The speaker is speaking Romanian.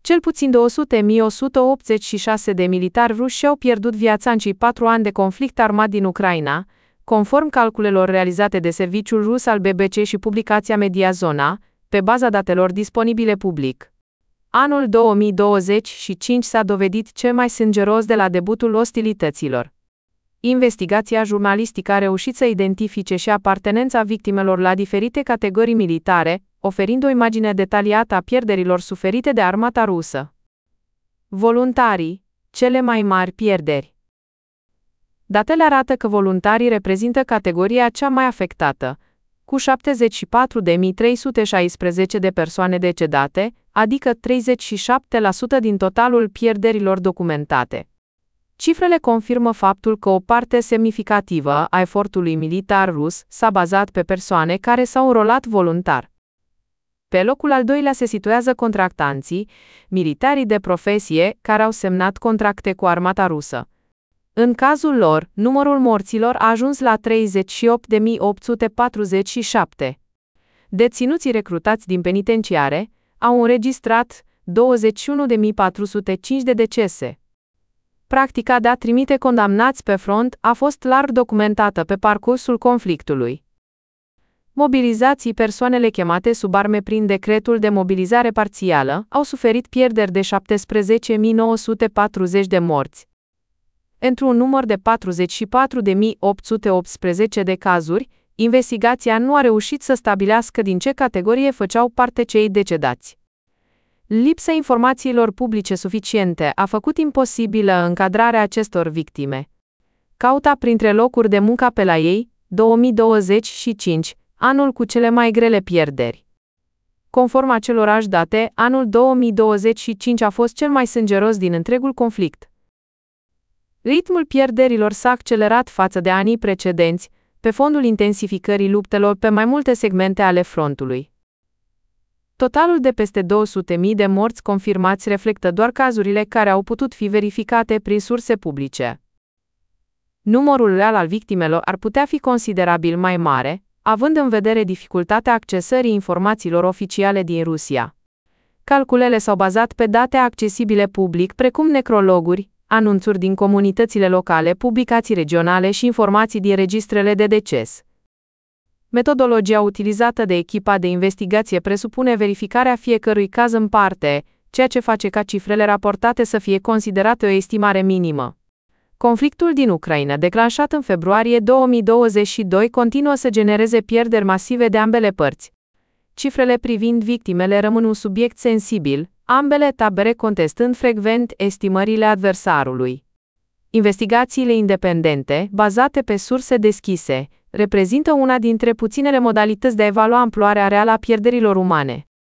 Cel puțin 200.186 de militari ruși și-au pierdut viața în cei 4 ani de conflict armat din Ucraina, conform calculelor realizate de serviciul rus al BBC și publicația Media Zona, pe baza datelor disponibile public. Anul 2025 s-a dovedit cel mai sângeros de la debutul ostilităților. Investigația jurnalistică a reușit să identifice și apartenența victimelor la diferite categorii militare, oferind o imagine detaliată a pierderilor suferite de armata rusă. Voluntarii, cele mai mari pierderi. Datele arată că voluntarii reprezintă categoria cea mai afectată, cu 74.316 de persoane decedate, adică 37% din totalul pierderilor documentate. Cifrele confirmă faptul că o parte semnificativă a efortului militar rus s-a bazat pe persoane care s-au înrolat voluntar. Pe locul al doilea se situează contractanții, militarii de profesie care au semnat contracte cu armata rusă. În cazul lor, numărul morților a ajuns la 38.847. Deținuții recrutați din penitenciare au înregistrat 21.405 de decese. Practica de a trimite condamnați pe front a fost larg documentată pe parcursul conflictului. Mobilizații, persoanele chemate sub arme prin decretul de mobilizare parțială, au suferit pierderi de 17.940 de morți. Într-un număr de 44.818 de cazuri, investigația nu a reușit să stabilească din ce categorie făceau parte cei decedați. Lipsa informațiilor publice suficiente a făcut imposibilă încadrarea acestor victime. Cauta printre locuri de muncă pe la ei, 2025, anul cu cele mai grele pierderi. Conform acelorași date, anul 2025 a fost cel mai sângeros din întregul conflict. Ritmul pierderilor s-a accelerat față de anii precedenți, pe fondul intensificării luptelor pe mai multe segmente ale frontului. Totalul de peste 200.000 de morți confirmați reflectă doar cazurile care au putut fi verificate prin surse publice. Numărul real al victimelor ar putea fi considerabil mai mare, având în vedere dificultatea accesării informațiilor oficiale din Rusia. Calculele s-au bazat pe date accesibile public, precum necrologuri, anunțuri din comunitățile locale, publicații regionale și informații din registrele de deces. Metodologia utilizată de echipa de investigație presupune verificarea fiecărui caz în parte, ceea ce face ca cifrele raportate să fie considerate o estimare minimă. Conflictul din Ucraina, declanșat în februarie 2022, continuă să genereze pierderi masive de ambele părți. Cifrele privind victimele rămân un subiect sensibil, ambele tabere contestând frecvent estimările adversarului. Investigațiile independente, bazate pe surse deschise, reprezintă una dintre puținele modalități de a evalua amploarea reală a pierderilor umane.